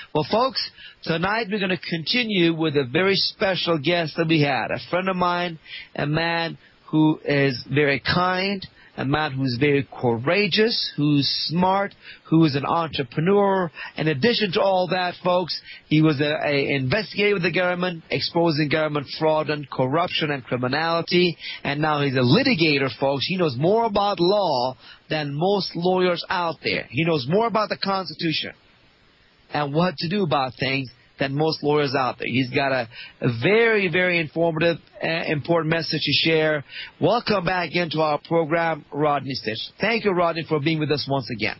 Well, folks, tonight we're going to continue with a very special guest that we had, a friend of mine, a man who is very kind, a man who's very courageous, who's smart, who is an entrepreneur. In addition to all that, folks, he was an investigator with the government, exposing government fraud and corruption and criminality, and now he's a litigator, folks. He knows more about law than most lawyers out there. He knows more about the Constitution and what to do about things than most lawyers out there. He's got a very, very informative, important message to share. Welcome back into our program, Rodney Stitch. Thank you, Rodney, for being with us once again.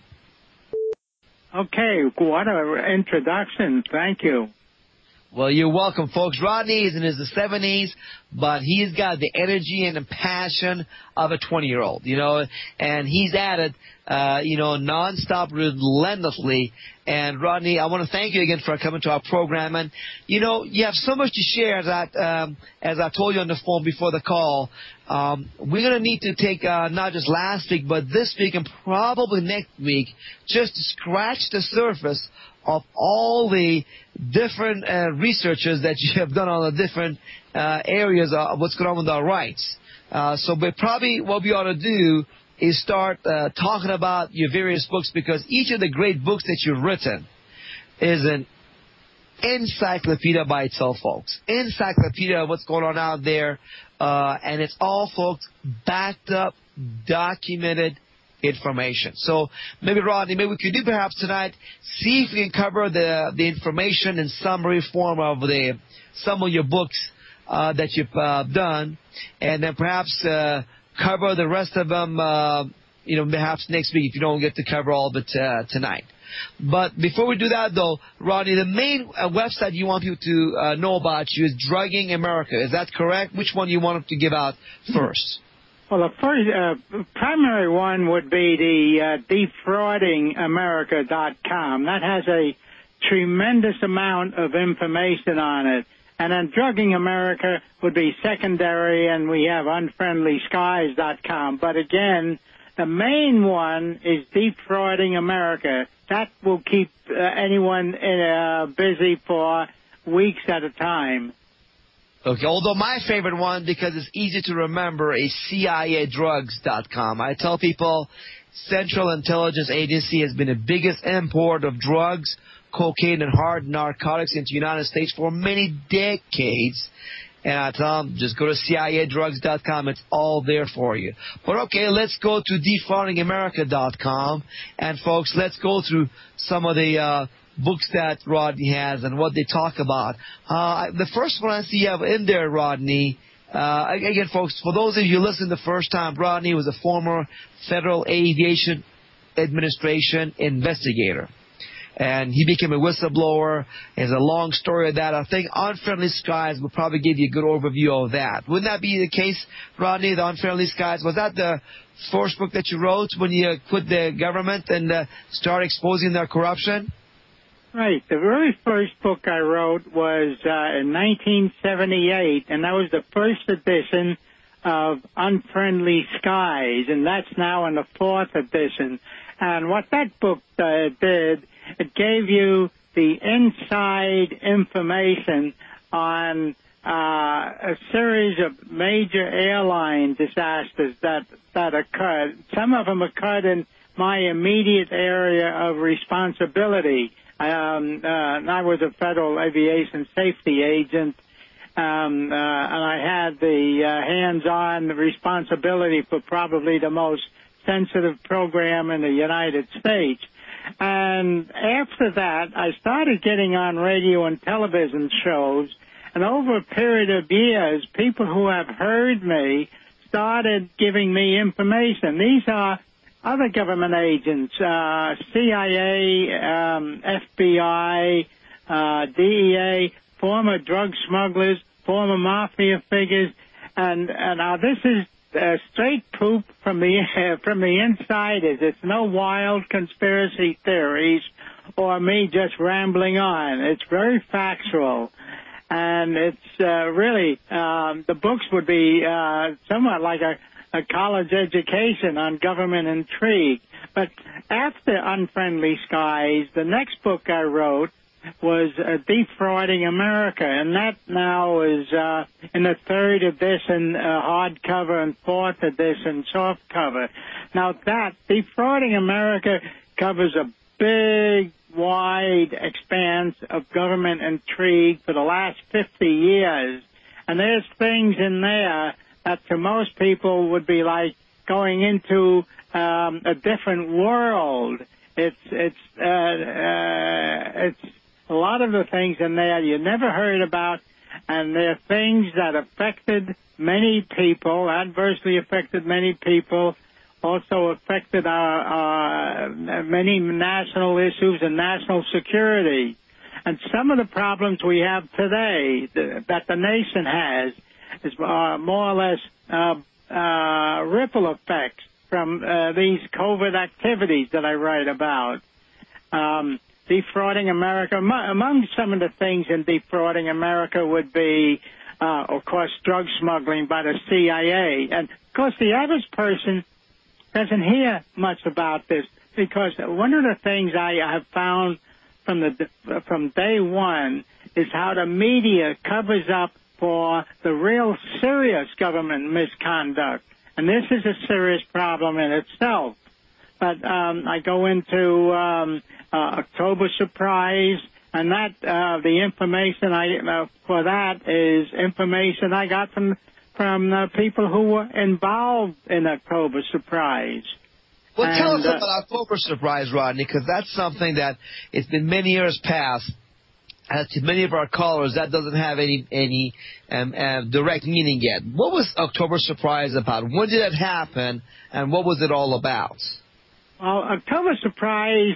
Okay, what an introduction. Thank you. Well, you're welcome, folks. Rodney is in his 70s, but he's got the energy and the passion of a 20-year-old, and he's at it, nonstop, relentlessly. And, Rodney, I want to thank you again for coming to our program. And, you have so much to share that, as I told you on the phone before the call, we're going to need to take not just last week, but this week and probably next week just to scratch the surface of all the different researches that you have done on the different areas of what's going on with our rights. But probably what we ought to do is start talking about your various books, because each of the great books that you've written is an encyclopedia by itself, folks. Encyclopedia of what's going on out there. And it's all, folks, backed up, documented information. So maybe, Rodney, maybe we could do perhaps tonight, see if we can cover the information in summary form of some of your books that you've done, and then perhaps cover the rest of them, perhaps next week if you don't get to cover all of it tonight. But before we do that, though, Rodney, the main website you want people to know about you is Drugging America. Is that correct? Which one do you want them to give out first? Well, the first primary one would be the defraudingamerica.com. That has a tremendous amount of information on it. And then Drugging America would be secondary, and we have unfriendlyskies.com. But again, the main one is Defrauding America. That will keep anyone busy for weeks at a time. Okay, although my favorite one, because it's easy to remember, is CIAdrugs.com. I tell people Central Intelligence Agency has been the biggest import of drugs, cocaine, and hard narcotics into the United States for many decades. And I tell them, just go to CIAdrugs.com. It's all there for you. But okay, let's go to defraudingamerica.com. And folks, let's go through some of the books that Rodney has and what they talk about. The first one I see you have in there, Rodney, again, folks, for those of you who listen the first time, Rodney was a former Federal Aviation Administration investigator. And he became a whistleblower. There's a long story of that. I think Unfriendly Skies will probably give you a good overview of that. Wouldn't that be the case, Rodney, the Unfriendly Skies? Was that the first book that you wrote when you quit the government and started exposing their corruption? Right. The very first book I wrote was in 1978, and that was the first edition of Unfriendly Skies, and that's now in the fourth edition. And what that book did, it gave you the inside information on a series of major airline disasters that occurred. Some of them occurred in my immediate area of responsibility. I was a Federal Aviation Safety agent, and I had the hands-on responsibility for probably the most sensitive program in the United States. And after that, I started getting on radio and television shows, and over a period of years, people who have heard me started giving me information. These are other government agents, CIA, FBI, DEA, former drug smugglers, former mafia figures, and now this is straight poop from the insiders. It's no wild conspiracy theories or me just rambling on. It's very factual, and it's really the books would be somewhat like a college education on government intrigue. But after Unfriendly Skies, the next book I wrote was Defrauding America, and that now is in the third edition hardcover and fourth edition softcover. Now that Defrauding America covers a big, wide expanse of government intrigue for the last 50 years, and there's things in there that to most people would be like going into a different world. It's a lot of the things in there you never heard about, and they're things that affected many people, adversely affected many people, also affected our many national issues and national security. And some of the problems we have today that the nation has is more or less ripple effects from these COVID activities that I write about. Defrauding America, among some of the things in Defrauding America would be, of course, drug smuggling by the CIA. And, of course, the average person doesn't hear much about this because one of the things I have found from day one is how the media covers up for the real serious government misconduct. And this is a serious problem in itself. But I go into October Surprise, and that the information for that is information I got from people who were involved in October Surprise. Well, tell us about October Surprise, Rodney, because that's something that it's been many years past. To many of our callers, that doesn't have any direct meaning yet. What was October Surprise about? When did it happen, and what was it all about? Well, October Surprise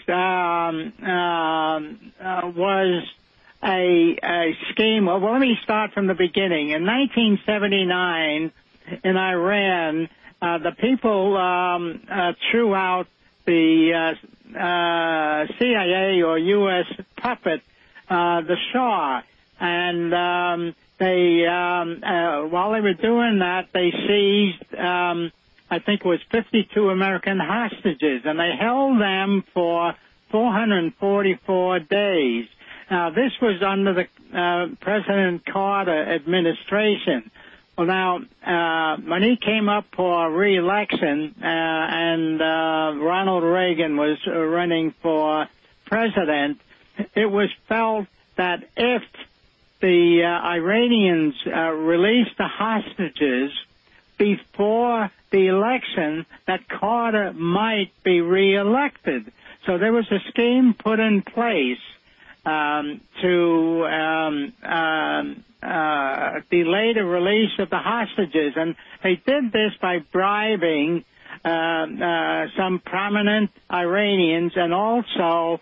was a scheme. Well, let me start from the beginning. In 1979, in Iran, the people threw out the CIA or U.S. puppet, the Shah, and they while they were doing that, they seized I think it was 52 American hostages, and they held them for 444 days. Now, this was under the President Carter administration. Well, now, when he came up for re-election and Ronald Reagan was running for president, it was felt that if the Iranians released the hostages before the election, that Carter might be re-elected. So there was a scheme put in place to delay the release of the hostages, and they did this by bribing some prominent Iranians and also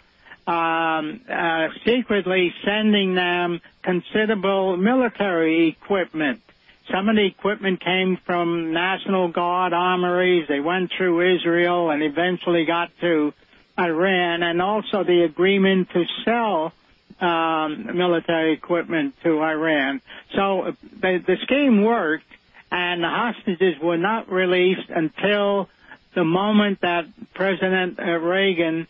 secretly sending them considerable military equipment. Some of the equipment came from National Guard armories. They went through Israel and eventually got to Iran, and also the agreement to sell military equipment to Iran. So the scheme worked, and the hostages were not released until the moment that President Reagan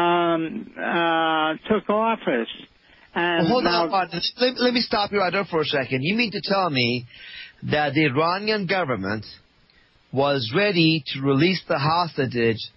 took office. And well, hold on. Let me stop you right there for a second. You mean to tell me that the Iranian government was ready to release the hostages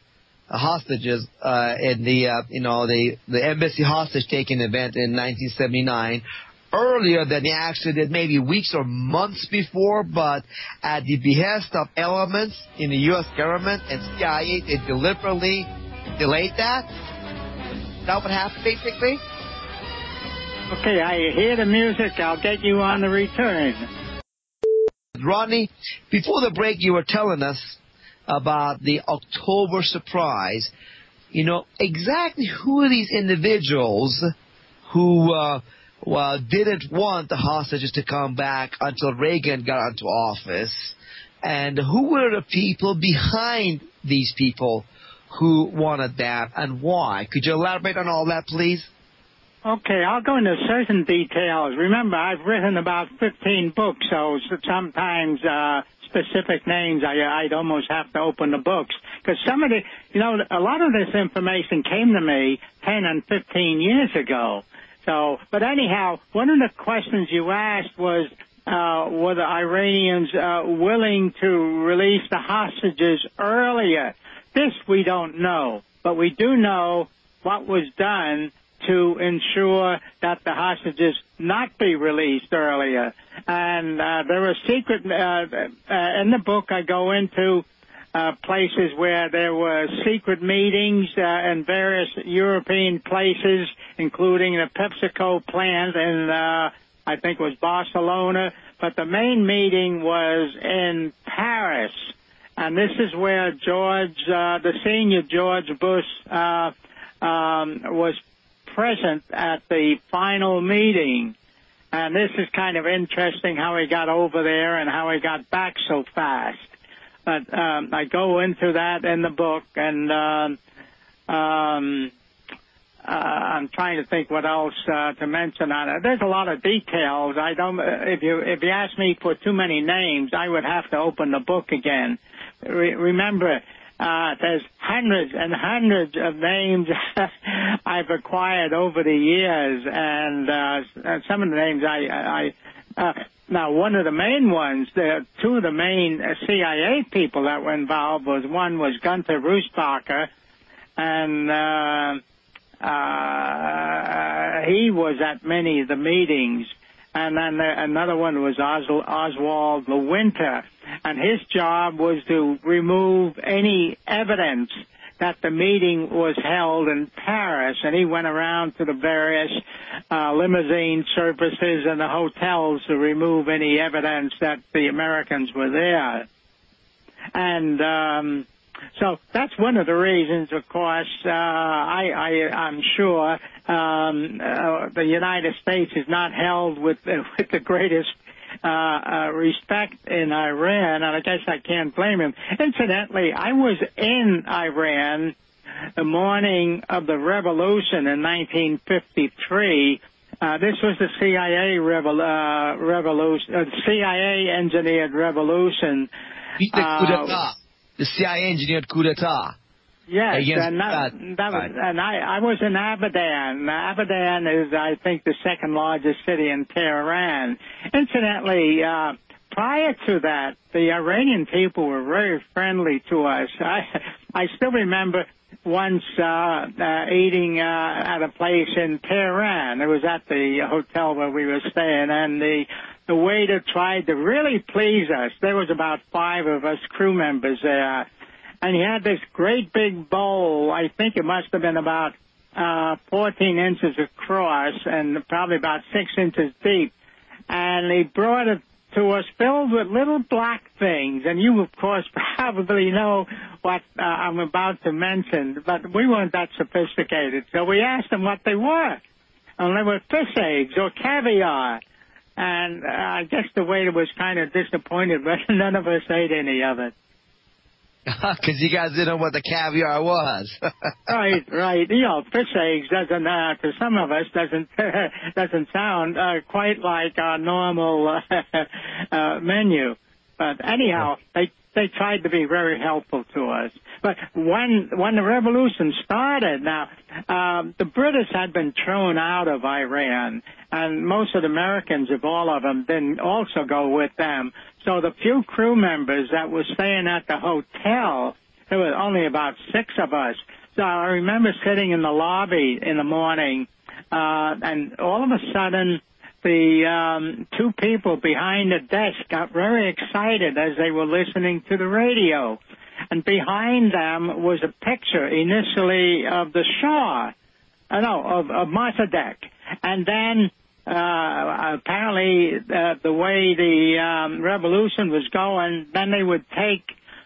in the embassy hostage-taking event in 1979 earlier than they actually did, maybe weeks or months before, but at the behest of elements in the U.S. government and CIA, they deliberately delayed that? Is that what happened, basically? Okay, I hear the music. I'll get you on the return. Rodney, before the break, you were telling us about the October Surprise. You know, exactly who are these individuals who didn't want the hostages to come back until Reagan got into office? And who were the people behind these people who wanted that, and why? Could you elaborate on all that, please? Okay, I'll go into certain details. Remember, I've written about 15 books, so sometimes specific names, I'd almost have to open the books. Because some of a lot of this information came to me 10 and 15 years ago. So, but anyhow, one of the questions you asked was, were the Iranians willing to release the hostages earlier? This we don't know, but we do know what was done to ensure that the hostages not be released earlier. And there were secret, in the book I go into places where there were secret meetings in various European places, including the PepsiCo plant in, I think it was Barcelona, but the main meeting was in Paris. And this is where the senior George Bush was present at the final meeting. And this is kind of interesting how he got over there and how he got back so fast. But I go into that in the book, and I'm trying to think what else to mention on it. There's a lot of details. I don't. If you ask me for too many names, I would have to open the book again. Remember, there's hundreds and hundreds of names I've acquired over the years, and some of the names now, one of the main ones, two of the main CIA people that were involved one was Gunther Russbacher, and he was at many of the meetings. And then another one was Oswald Lewinter, and his job was to remove any evidence that the meeting was held in Paris, and he went around to the various limousine services and the hotels to remove any evidence that the Americans were there. And so that's one of the reasons, of course, I'm sure the United States is not held with the greatest respect in Iran, and I guess I can't blame him. Incidentally, I was in Iran the morning of the revolution in 1953. This was the CIA revolution, CIA engineered revolution. The CIA engineered coup d'etat. Yes, and I was in Abadan. Abadan is, I think, the second largest city in Tehran. Incidentally, prior to that, the Iranian people were very friendly to us. I still remember once eating at a place in Tehran. It was at the hotel where we were staying, and the waiter tried to really please us. There was about 5 of us crew members there. And he had this great big bowl. I think it must have been about 14 inches across and probably about 6 inches deep. And he brought it to us filled with little black things. And you, of course, probably know what I'm about to mention. But we weren't that sophisticated. So we asked him what they were. And they were fish eggs or caviar. And I guess the waiter was kind of disappointed, but none of us ate any of it. Because you guys didn't know what the caviar was. Right. You know, fish eggs doesn't, to some of us, doesn't sound quite like our normal menu. But anyhow, they tried to be very helpful to us. But when the revolution started, now, the British had been thrown out of Iran, and most of the Americans, if all of them, didn't also go with them. So the few crew members that were staying at the hotel, there were only about 6 of us. So I remember sitting in the lobby in the morning, and all of a sudden, the 2 people behind the desk got very excited as they were listening to the radio. And behind them was a picture initially of the Shah, of Mossadegh. And then apparently the way the revolution was going, then they would take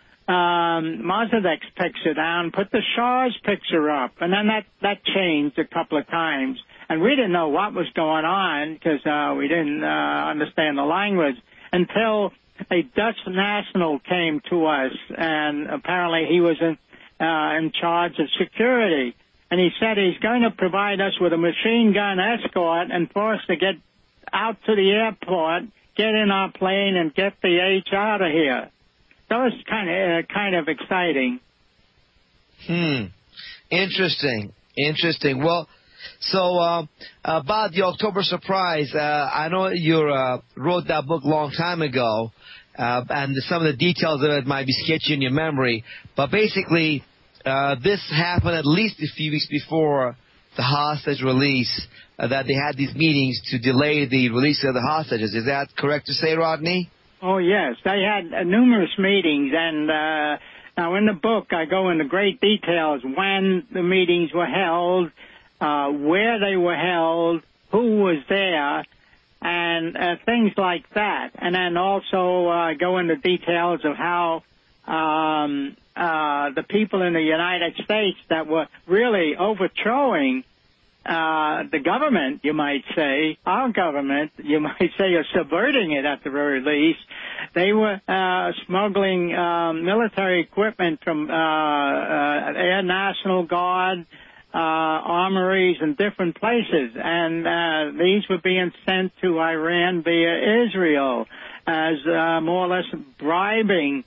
Mossadegh's picture down, put the Shah's picture up, and then that changed a couple of times. And we didn't know what was going on because we didn't understand the language until a Dutch national came to us, and apparently he was in charge of security. And he said he's going to provide us with a machine gun escort and for us to get out to the airport, get in our plane, and get the H out of here. That was kind of exciting. Interesting. Well, So about the October surprise, I know you wrote that book a long time ago, and some of the details of it might be sketchy in your memory. But basically, this happened at least a few weeks before the hostage release, that they had these meetings to delay the release of the hostages. Is that correct to say, Rodney? Oh, yes. They had numerous meetings, and now in the book I go into great details when the meetings were held, where they were held, who was there, and things like that. And then also go into details of how the people in the United States that were really overthrowing the government, you might say, our government, you might say, or subverting it at the very least. They were smuggling military equipment from Air National Guard, armories in different places, and these were being sent to Iran via Israel as more or less bribing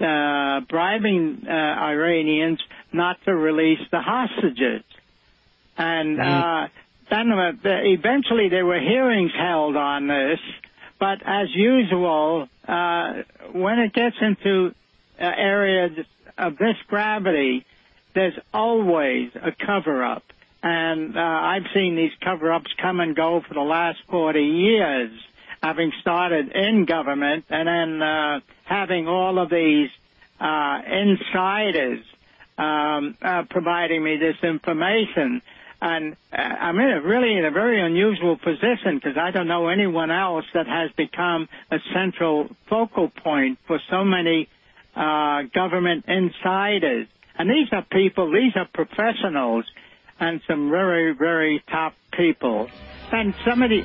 Iranians not to release the hostages. And then eventually there were hearings held on this, but as usual, when it gets into areas of this gravity, there's always a cover-up. And I've seen these cover-ups come and go for the last 40 years, having started in government and then having all of these insiders providing me this information. And I'm really in a very unusual position because I don't know anyone else that has become a central focal point for so many government insiders. And these are people, these are professionals, and some very, very top people. And some of the,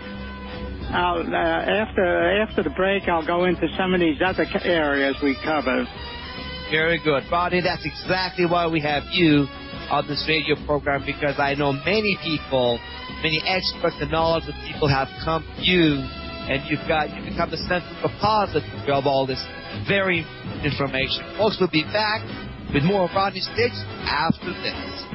after the break, I'll go into some of these other areas we covered. Very good. Rodney, that's exactly why we have you on this radio program, because I know many people, many experts and knowledgeable people have come to you, and you've become the central repository of all this very important information. Folks, we'll be back with more of Rodney Stitch after this.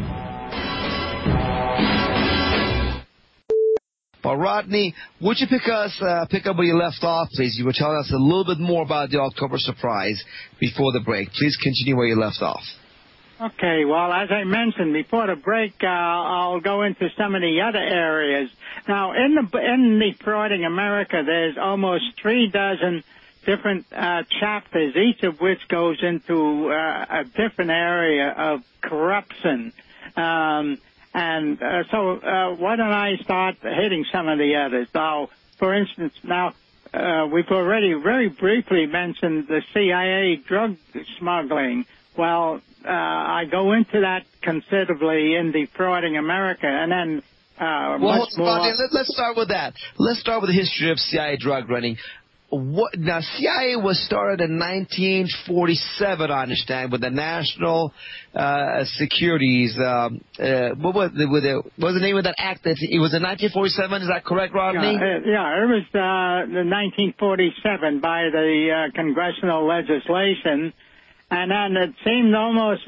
Well, Rodney, would you pick up where you left off, please? You were telling us a little bit more about the October surprise before the break. Please continue where you left off. Okay, well, as I mentioned before the break, I'll go into some of the other areas. Now, in the Frauding America, there's almost 36 different chapters, each of which goes into a different area of corruption. So why don't I start hitting some of the others? Now, for instance, we've already very briefly mentioned the CIA drug smuggling. Well, I go into that considerably in Defrauding America, and then let's start with that. Let's start with the history of CIA drug running. Now, CIA was started in 1947, I understand, with the National Securities. What was the name of that act? It was in 1947. Is that correct, Rodney? Yeah, it was in 1947 by the congressional legislation. And then it seemed almost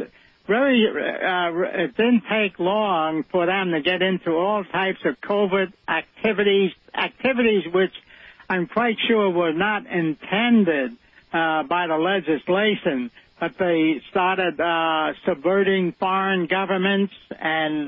it didn't take long for them to get into all types of covert activities which I'm quite sure were not intended by the legislation, but they started subverting foreign governments, and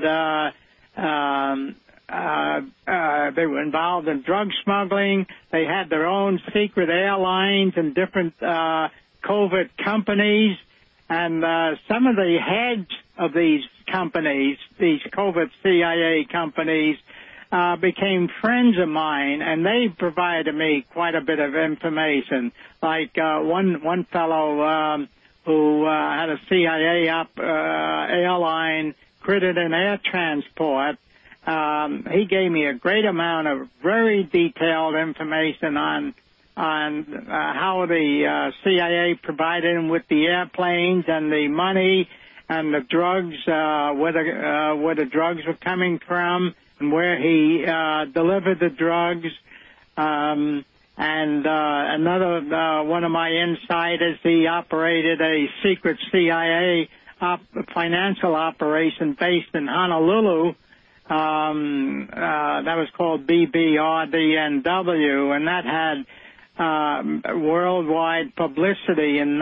they were involved in drug smuggling. They had their own secret airlines and different covert companies, and some of the heads of these companies, these covert CIA companies, became friends of mine, and they provided me quite a bit of information. Like one fellow who had a CIA airline, Crittenden Air Transport. He gave me a great amount of very detailed information on how the CIA provided him with the airplanes and the money and the drugs, where the drugs were coming from and where he delivered the drugs. And another one of my insiders, he operated a secret CIA financial operation based in Honolulu. that was called BBRDNW, and that had worldwide publicity in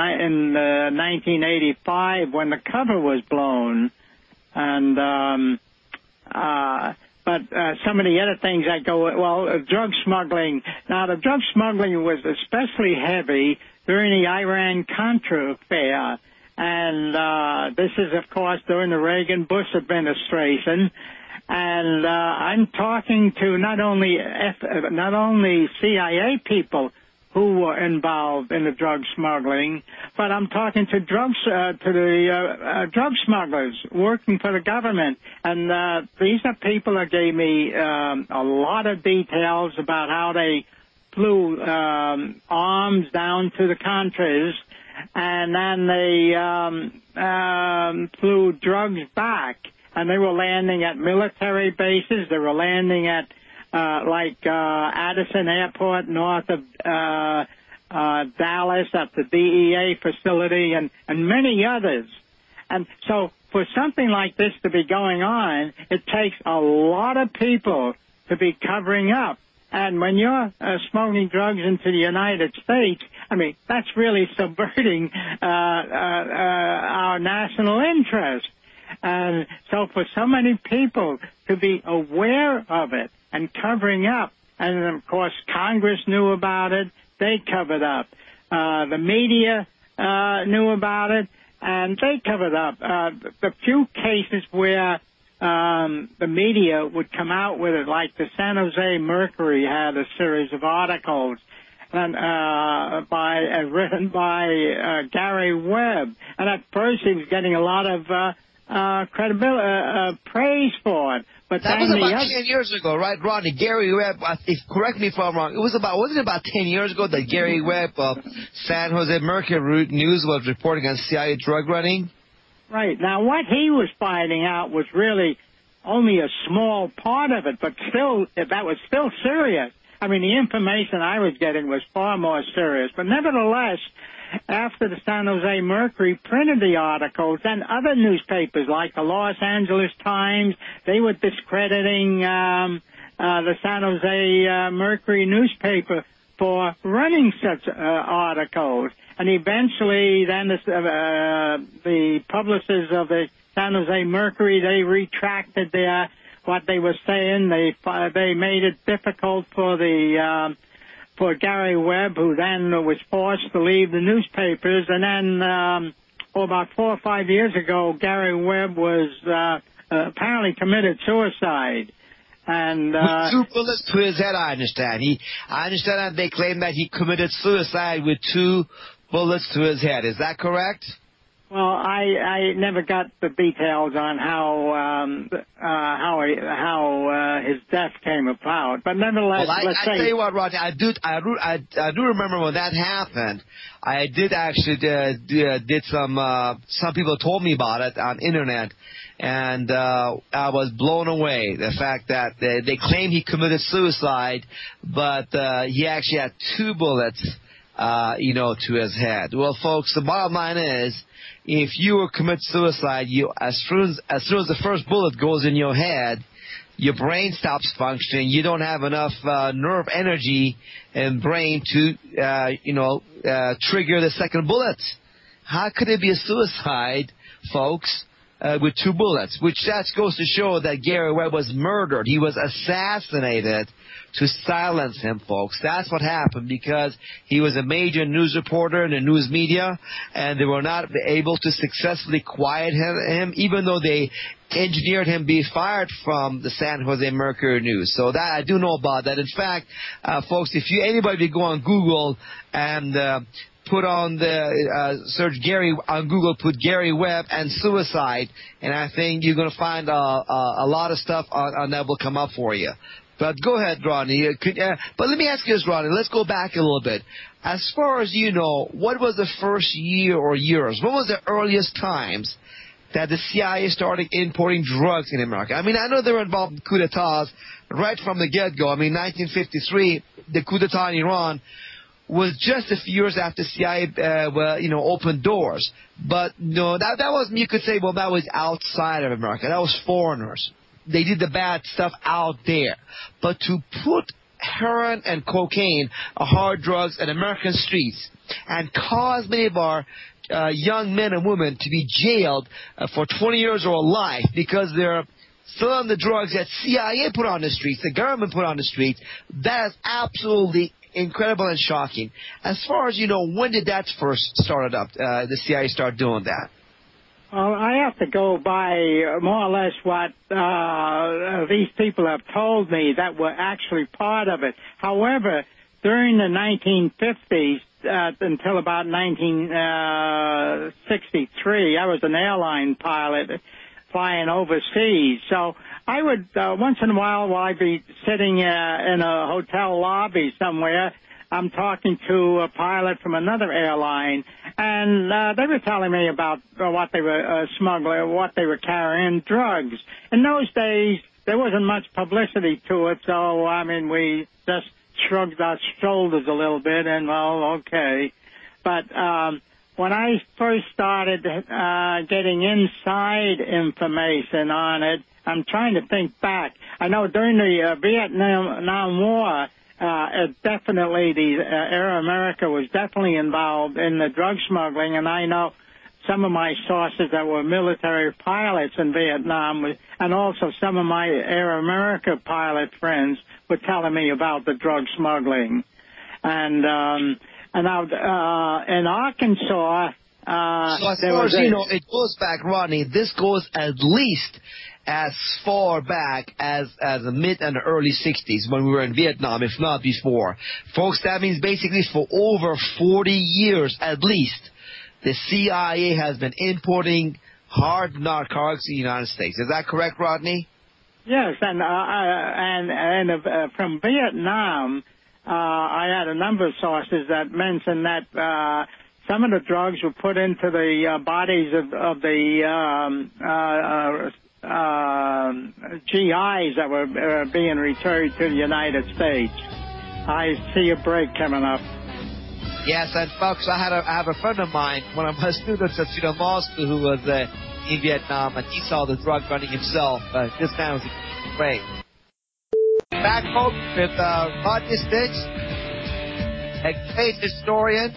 1985 when the cover was blown. And but some of the other things that go, drug smuggling. Now, the drug smuggling was especially heavy during the Iran-Contra affair. And this is, of course, during the Reagan-Bush administration. And I'm talking to not only CIA people who were involved in the drug smuggling, but I'm talking to drug smugglers working for the government. And these are people that gave me a lot of details about how they flew arms down to the Contras, and then they flew drugs back. And they were landing at military bases. They were landing at Addison Airport north of Dallas at the DEA facility and many others. And so for something like this to be going on, it takes a lot of people to be covering up. And when you're smuggling drugs into the United States, I mean, that's really subverting our national interest. And so for so many people to be aware of it and covering up, and of course Congress knew about it, they covered up. The media knew about it, and they covered up. The few cases where the media would come out with it, like the San Jose Mercury had a series of articles and written by Gary Webb, and at first he was getting a lot of credibility, praise for it. But that was about 10 years ago, right, Rodney? Gary Webb, correct me if I'm wrong, wasn't it about 10 years ago that Gary Webb of San Jose Mercury News was reporting on CIA drug running? Right. Now, what he was finding out was really only a small part of it, but still, that was still serious. I mean, the information I was getting was far more serious. But nevertheless, after the San Jose Mercury printed the articles, then other newspapers like the Los Angeles Times, they were discrediting the San Jose Mercury newspaper for running such articles. And eventually, then the publishers of the San Jose Mercury, they retracted what they were saying. They made it difficult for for Gary Webb, who then was forced to leave the newspapers. And then, about 4 or 5 years ago, Gary Webb was apparently committed suicide. And with 2 bullets to his head, I understand. I understand that they claim that he committed suicide with 2 bullets to his head. Is that correct? Well, I never got the details on how his death came about, but nevertheless, I tell you what, Rodney, I do remember when that happened. I did actually did some people told me about it on internet, and I was blown away. The fact that they claimed he committed suicide, but he actually had 2 bullets, to his head. Well, folks, the bottom line is, if you commit suicide, as soon as the first bullet goes in your head, your brain stops functioning. You don't have enough nerve energy and brain to, trigger the second bullet. How could it be a suicide, folks, with 2 bullets? Which that goes to show that Gary Webb was murdered. He was assassinated to silence him, folks. That's what happened, because he was a major news reporter in the news media, and they were not able to successfully quiet him, even though they engineered him be fired from the San Jose Mercury News. So that I do know about that. In fact, folks, if anybody go on Google and put on the search Gary on Google, put Gary Webb and suicide, and I think you're going to find a lot of stuff on that will come up for you. But go ahead, Rodney. But let me ask you this, Rodney. Let's go back a little bit. As far as you know, what was the first year or years? What was the earliest times that the CIA started importing drugs in America? I mean, I know they were involved in coup d'etats right from the get-go. I mean, 1953, the coup d'etat in Iran was just a few years after CIA, opened doors. But no, that was, you could say, well, that was outside of America. That was foreigners. they did the bad stuff out there. But to put heroin and cocaine, hard drugs, on American streets and cause many of our young men and women to be jailed for 20 years or life because they're selling the drugs that CIA put on the streets, the government put on the streets, that is absolutely incredible and shocking. As far as you know, when did that first start up, the CIA start doing that? Well, I have to go by more or less what these people have told me that were actually part of it. However, during the 1950s until about 1963, I was an airline pilot flying overseas. So I would, once in a while I'd be sitting in a hotel lobby somewhere, I'm talking to a pilot from another airline, and they were telling me about what they were smuggling, what they were carrying, drugs. In those days, there wasn't much publicity to it, so, I mean, we just shrugged our shoulders a little bit, and, well, okay. But when I first started getting inside information on it, I'm trying to think back. I know during the Vietnam War, definitely the Air America was definitely involved in the drug smuggling, and I know some of my sources that were military pilots in Vietnam, and also some of my Air America pilot friends were telling me about the drug smuggling. And now in Arkansas, so as far as you know, it goes back, Rodney. This goes at least as far back as the mid and early 60s when we were in Vietnam, if not before. Folks, that means basically for over 40 years at least, the CIA has been importing hard narcotics in the United States. Is that correct, Rodney? Yes, and from Vietnam, I had a number of sources that mentioned that some of the drugs were put into the bodies of the GIs that were being returned to the United States. I see a break coming up. Yes, and folks, I have a friend of mine, one of my students at Cedar Law School, who was in Vietnam, and he saw the drug running himself. This man was great. Back home with Rodney Stitch, a great historian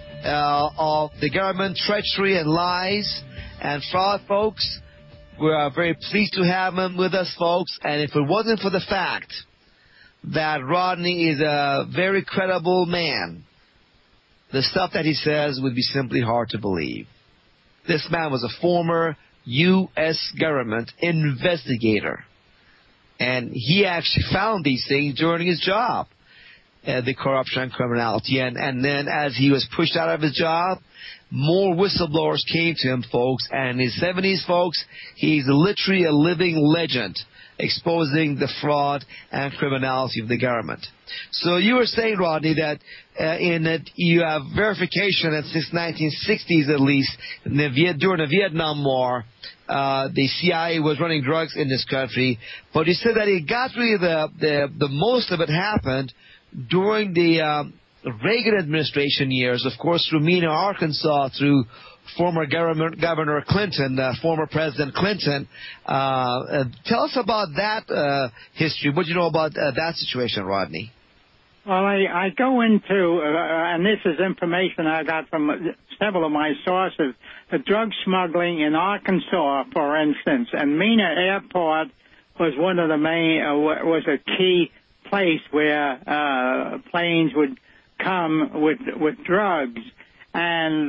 of the government treachery and lies and fraud, folks. We are very pleased to have him with us, folks. And if it wasn't for the fact that Rodney is a very credible man, the stuff that he says would be simply hard to believe. This man was a former U.S. government investigator. And he actually found these things during his job, the corruption and criminality. And then as he was pushed out of his job, more whistleblowers came to him, folks. And in his 70s, folks, he's literally a living legend, exposing the fraud and criminality of the government. So you were saying, Rodney, that you have verification that since 1960s at least, during the Vietnam War, the CIA was running drugs in this country. But you said that it got really the most of it happened during the Reagan administration years, of course, through Mena, Arkansas, through former Governor Clinton, former President Clinton. Tell us about that history. What do you know about that situation, Rodney? Well, I go into, and this is information I got from several of my sources, the drug smuggling in Arkansas, for instance, and Mena Airport was one of the main, was a key place where planes would come with drugs. And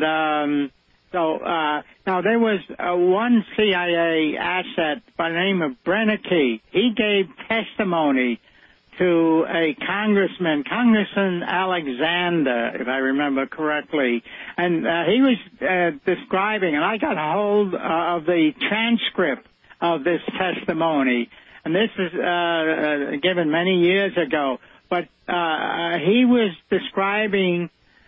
now there was one CIA asset by the name of Brennicky. He gave testimony to a Congressman Alexander, if I remember correctly. And he was describing, and I got a hold of the transcript of this testimony. And this is given many years ago. But he was describing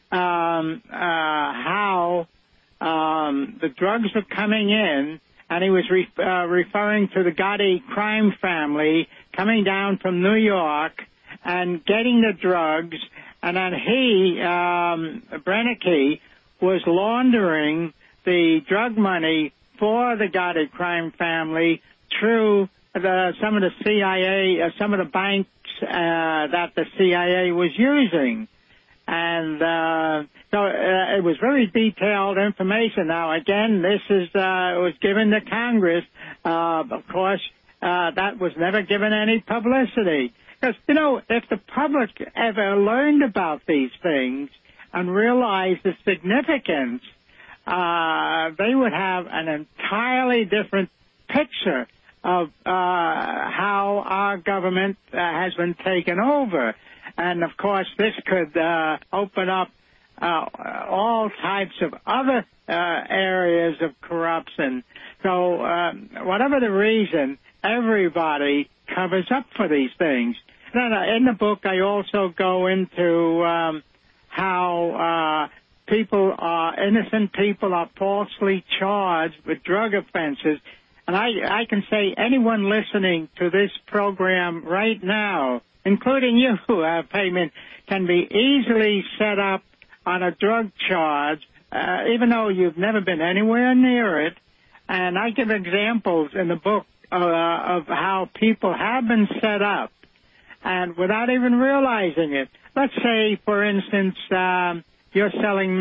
how the drugs were coming in, and he was referring to the Gotti crime family coming down from New York and getting the drugs, and then he, Brennicky, was laundering the drug money for the Gotti crime family through some of the CIA, some of the banks that the CIA was using. And so it was very detailed information. Now, again, this was given to Congress. Of course, that was never given any publicity. Because, if the public ever learned about these things and realized the significance, they would have an entirely different picture of how our government has been taken over. And, of course, this could open up all types of other areas of corruption. So whatever the reason, everybody covers up for these things. Then in the book, I also go into how innocent people are falsely charged with drug offenses. And I can say anyone listening to this program right now, including you, Payman, can be easily set up on a drug charge, even though you've never been anywhere near it. And I give examples in the book of how people have been set up, and without even realizing it. Let's say, for instance, you're selling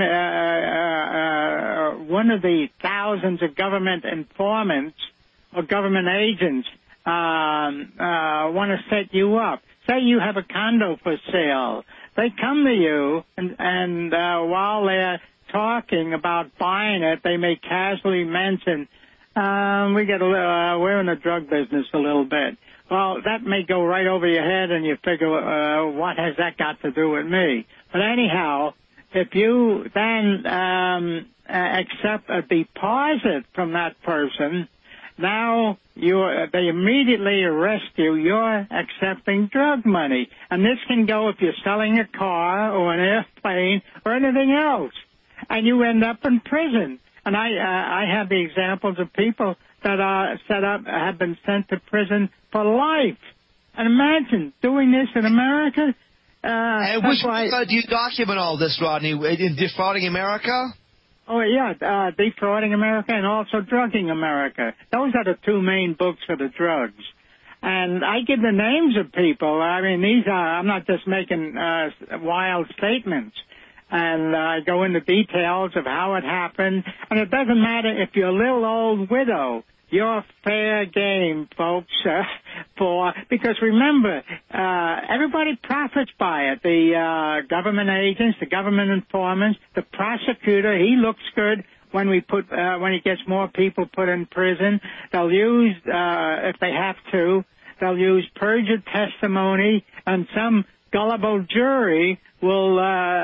one of the thousands of government informants or government agents want to set you up. Say you have a condo for sale. They come to you, and while they're talking about buying it, they may casually mention, we're in the drug business a little bit. Well, that may go right over your head, and you figure, what has that got to do with me? But anyhow, if you then accept a deposit from that person, now they immediately arrest you. You're accepting drug money. And this can go if you're selling a car or an airplane or anything else. And you end up in prison. And I have the examples of people that are set up, have been sent to prison for life. And imagine doing this in America. And which do you document all this, Rodney? In Defrauding America? Oh, yeah, Defrauding America and also Drugging America. Those are the two main books for the drugs. And I give the names of people. I mean, I'm not just making wild statements. And I go into details of how it happened. And it doesn't matter if you're a little old widow. You're fair game, folks, because remember, everybody profits by it. The government agents, the government informants, the prosecutor, he looks good when he gets more people put in prison. They'll use, if they have to, they'll use perjured testimony, and some gullible jury will,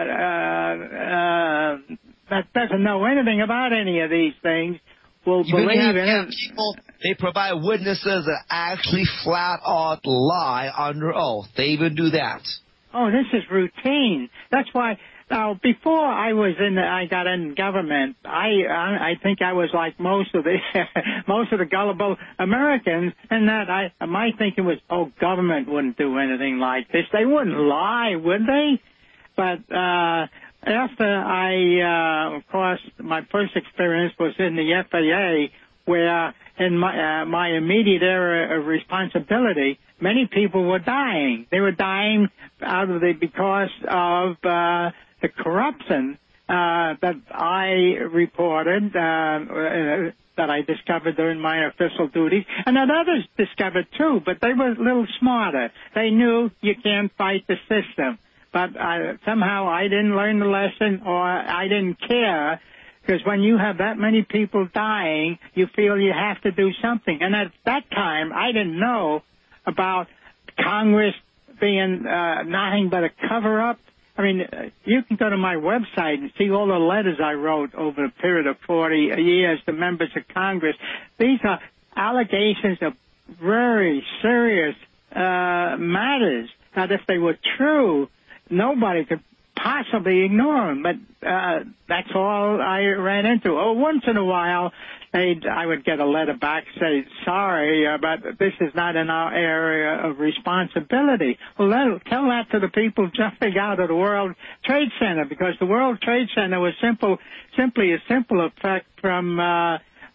that doesn't know anything about any of these things, will believe in it. People, they provide witnesses that actually flat out lie under oath. They even do that. Oh, this is routine. That's why. Now, before I got in government, I think I was like most of the gullible Americans, and that my thinking was, government wouldn't do anything like this. They wouldn't lie, would they? But after of course, my first experience was in the FAA, where in my immediate area of responsibility, many people were dying. They were dying because of the corruption that I reported, that I discovered during my official duties, and that others discovered too, but they were a little smarter. They knew you can't fight the system. But somehow I didn't learn the lesson, or I didn't care, because when you have that many people dying, you feel you have to do something. And at that time, I didn't know about Congress being nothing but a cover-up. I mean, you can go to my website and see all the letters I wrote over a period of 40 years to members of Congress. These are allegations of very serious matters that if they were true, nobody could possibly ignore them. But that's all I ran into. Once in a while, I would get a letter back say, sorry, but this is not in our area of responsibility. Well, tell that to the people jumping out of the World Trade Center, because the World Trade Center was simply a simple effect from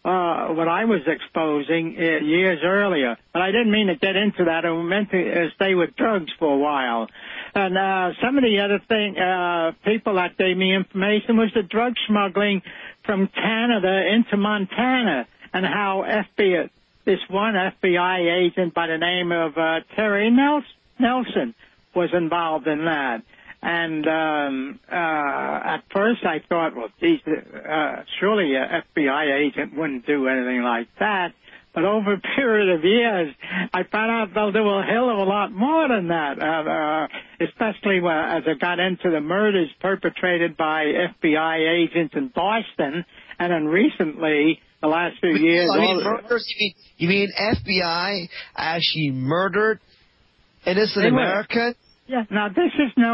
what I was exposing years earlier. But I didn't mean to get into that. I meant to stay with drugs for a while. And some of the other people that gave me information was the drug smuggling from Canada into Montana, and how this one FBI agent by the name of Terry Nelson was involved in that. And at first I thought, well, geez, surely an FBI agent wouldn't do anything like that. But over a period of years, I found out they'll do a hell of a lot more than that, especially as I got into the murders perpetrated by FBI agents in Boston, and then recently, the last few years... You mean FBI actually murdered innocent Americans? Yeah. Now, this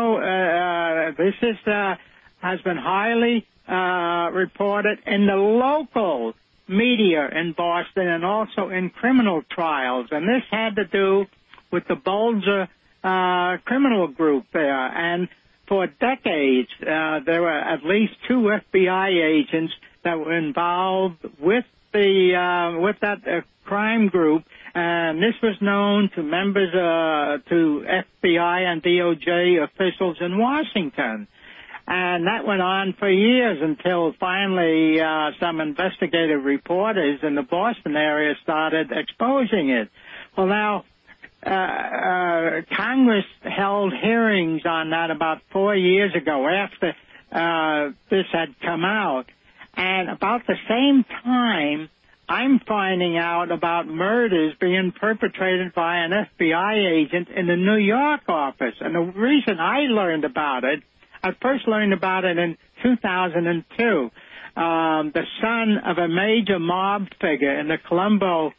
has been highly reported in the local media in Boston and also in criminal trials. And this had to do with the Bulger criminal group there. And for decades, there were at least 2 FBI agents that were involved with that crime group. And this was known to members, to FBI and DOJ officials in Washington. And that went on for years until finally some investigative reporters in the Boston area started exposing it. Well, now, Congress held hearings on that about 4 years ago after this had come out. And about the same time, I'm finding out about murders being perpetrated by an FBI agent in the New York office. And the reason I learned about it, I first learned about it in 2002. The son of a major mob figure in the Colombo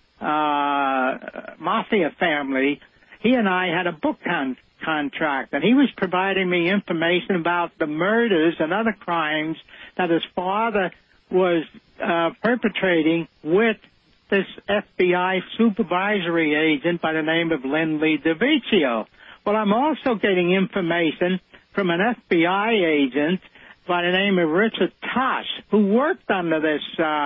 mafia family, he and I had a book contract, and he was providing me information about the murders and other crimes that his father was perpetrating with this FBI supervisory agent by the name of Lindley DeViccio. Well, I'm also getting information from an FBI agent by the name of Richard Tosh, who worked under this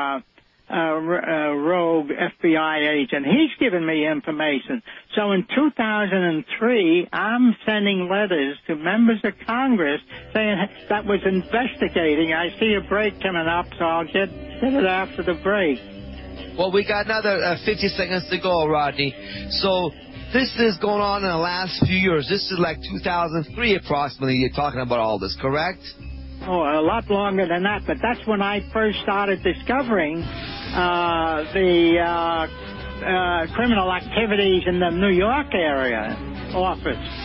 rogue FBI agent. He's given me information. So in 2003, I'm sending letters to members of Congress saying that was investigating. I see a break coming up, so I'll get it after the break. Well, we got another 50 seconds to go, Rodney. So this is going on in the last few years. This is like 2003 approximately you're talking about all this, correct? Oh, a lot longer than that, but that's when I first started discovering the criminal activities in the New York area office.